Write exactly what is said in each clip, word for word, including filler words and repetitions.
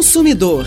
consumidor.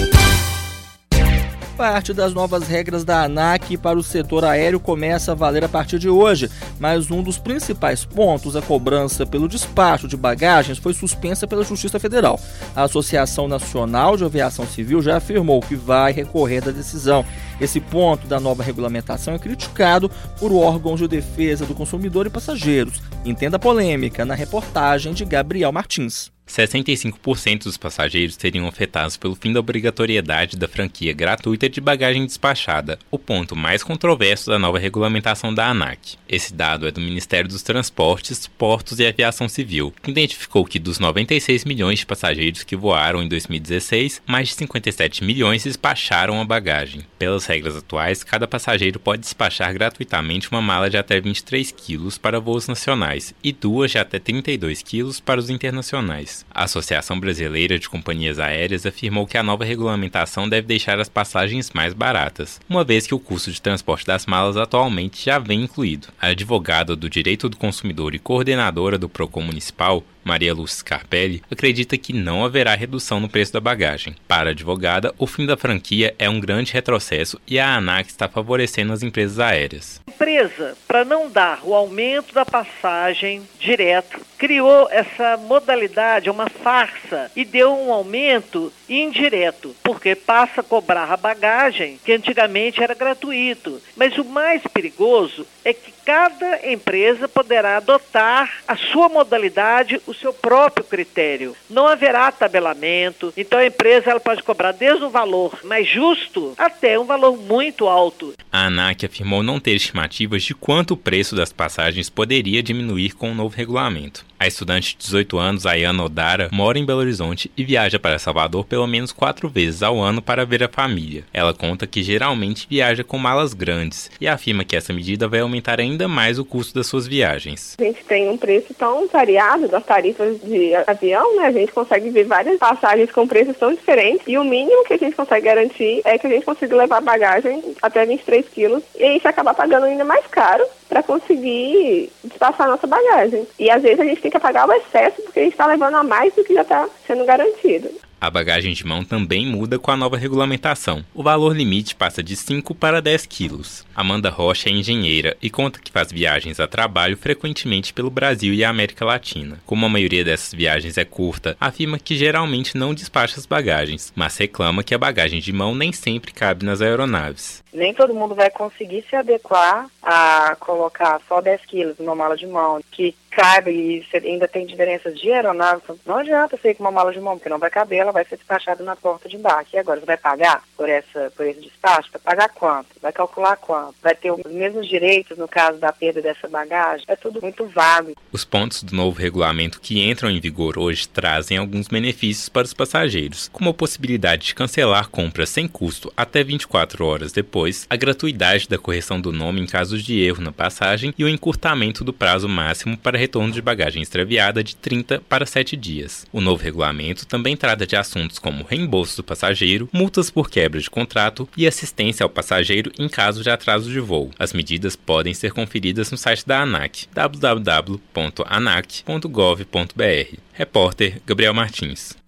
Parte das novas regras da ANAC para o setor aéreo começa a valer a partir de hoje, mas um dos principais pontos, a cobrança pelo despacho de bagagens, foi suspensa pela Justiça Federal. A Associação Nacional de Aviação Civil já afirmou que vai recorrer da decisão. Esse ponto da nova regulamentação é criticado por órgãos de defesa do consumidor e passageiros. Entenda a polêmica na reportagem de Gabriel Martins. sessenta e cinco por cento dos passageiros seriam afetados pelo fim da obrigatoriedade da franquia gratuita de bagagem despachada, o ponto mais controverso da nova regulamentação da ANAC. Esse dado é do Ministério dos Transportes, Portos e Aviação Civil, que identificou que dos noventa e seis milhões de passageiros que voaram em dois mil e dezesseis, mais de cinquenta e sete milhões despacharam a bagagem. Pelas regras atuais, cada passageiro pode despachar gratuitamente uma mala de até vinte e três quilos para voos nacionais e duas de até trinta e dois quilos para os internacionais. A Associação Brasileira de Companhias Aéreas afirmou que a nova regulamentação deve deixar as passagens mais baratas, uma vez que o custo de transporte das malas atualmente já vem incluído. A advogada do Direito do Consumidor e coordenadora do Procon Municipal, Maria Lúcia Scarpelli, acredita que não haverá redução no preço da bagagem. Para a advogada, o fim da franquia é um grande retrocesso e a ANAC está favorecendo as empresas aéreas. A empresa, para não dar o aumento da passagem direto, criou essa modalidade, uma farsa, e deu um aumento indireto, porque passa a cobrar a bagagem, que antigamente era gratuito. Mas o mais perigoso é que cada empresa poderá adotar a sua modalidade, o seu próprio critério. Não haverá tabelamento, então a empresa ela pode cobrar desde um valor mais justo até um valor muito alto. A ANAC afirmou não ter estimativas de quanto o preço das passagens poderia diminuir com o novo regulamento. A estudante de dezoito anos, Ayana Odara, mora em Belo Horizonte e viaja para Salvador pelo menos quatro vezes ao ano para ver a família. Ela conta que geralmente viaja com malas grandes e afirma que essa medida vai aumentar ainda mais o custo das suas viagens. A gente tem um preço tão variado das tarifas de avião, né? A gente consegue ver várias passagens com preços tão diferentes e o mínimo que a gente consegue garantir é que a gente consiga levar bagagem até vinte e três quilos e a gente acaba pagando ainda mais caro para conseguir despachar a nossa bagagem. E às vezes a gente tem que pagar o excesso porque a gente está levando a mais do que já está sendo garantido. A bagagem de mão também muda com a nova regulamentação. O valor limite passa de cinco para dez quilos. Amanda Rocha é engenheira e conta que faz viagens a trabalho frequentemente pelo Brasil e a América Latina. Como a maioria dessas viagens é curta, afirma que geralmente não despacha as bagagens, mas reclama que a bagagem de mão nem sempre cabe nas aeronaves. Nem todo mundo vai conseguir se adequar a colocar só dez quilos numa mala de mão, que cabe e ainda tem diferenças de aeronave. Não adianta você ir com uma mala de mão, porque não vai caber, ela vai ser despachada na porta de embarque. E agora, você vai pagar por, essa, por esse despacho? Vai pagar quanto? Vai calcular quanto? Vai ter os mesmos direitos no caso da perda dessa bagagem? É tudo muito vago. Os pontos do novo regulamento que entram em vigor hoje trazem alguns benefícios para os passageiros, como a possibilidade de cancelar compras sem custo até vinte e quatro horas depois, a gratuidade da correção do nome em casos de erro na passagem e o encurtamento do prazo máximo para retorno de bagagem extraviada de trinta para sete dias. O novo regulamento também trata de assuntos como reembolso do passageiro, multas por quebra de contrato e assistência ao passageiro em caso de atraso de voo. As medidas podem ser conferidas no site da ANAC, w w w ponto anac ponto gov ponto b r. Repórter Gabriel Martins.